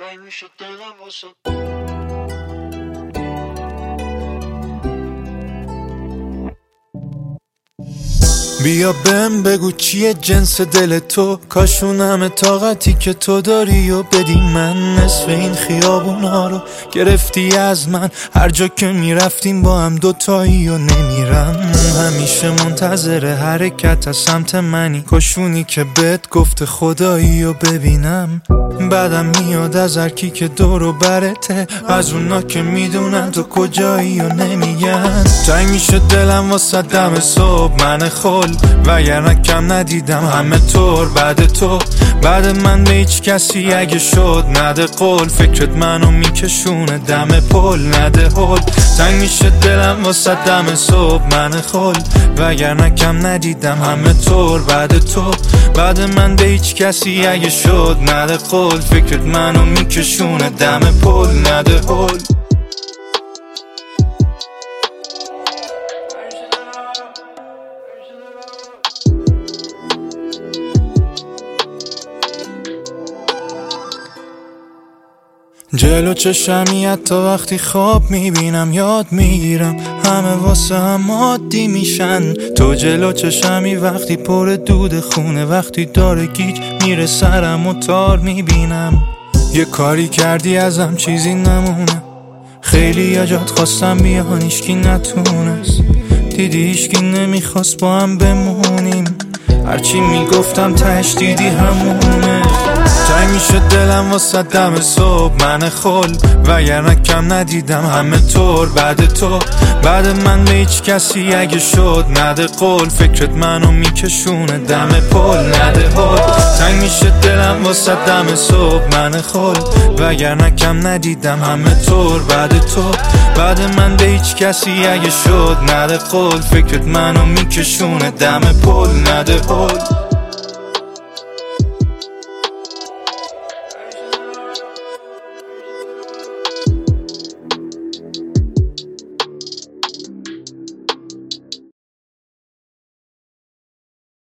تنگ میشه دلم واسه بیا بهم بگو چیه جنس دل تو، کاشون همه طاقتی که تو داری و بدی من. نصف این خیابونا رو گرفتی از من، هر جا که میرفتیم با هم دوتایی و نمیرم. همیشه منتظر حرکت از سمت منی، کاشونی که بهت گفته خدایی و ببینم. بعدم میاد از هرکی که دور و برته، از اونا که میدونن تو کجایی و نمیگن. تنگ میشه دلم واسه دم صبح من خل، وگرنه کم ندیدم همه طور بعد تو. بعد من به هیچ کسی اگه شد نده قول، فکرت منو میکشونه دم پل نده هل. تنگ میشه دلم واسه دم صبح من خل، وگرنه کم ندیدم همه طور بعد تو. بعد من به هیچ کسی اگه شد نده قول، فکرت منو میکشونه دم پل نده هل. جلو چشمی حتی وقتی خواب میبینم یاد میگیرم، همه واسه هم عادی میشن. تو جلو چشمی وقتی پر دود خونه، وقتی داره گیج میره سرم و تار میبینم. یه کاری کردی ازم چیزی نمونه، خیلی یا جات خواستم بیان ایشکی نتونست. دیدی ایشکی نمیخواست با هم بمونیم، هرچی میگفتم تهش دیدی همونه. تنگ میشه دلم واسه دم صبح من خل، وگرنه کم ندیدم همه طور بعد تو. بعد من به هیچ کسی اگه شد نده قول، فکرت منو میکشونه دم پل نده هل. تنگ میشه دلم واسه دم صبح من خل، وگرنه کم ندیدم همه طور بعد تو. بعد من به هیچ کسی اگه شد نده قول، فکرت منو میکشونه دم پل نده هل.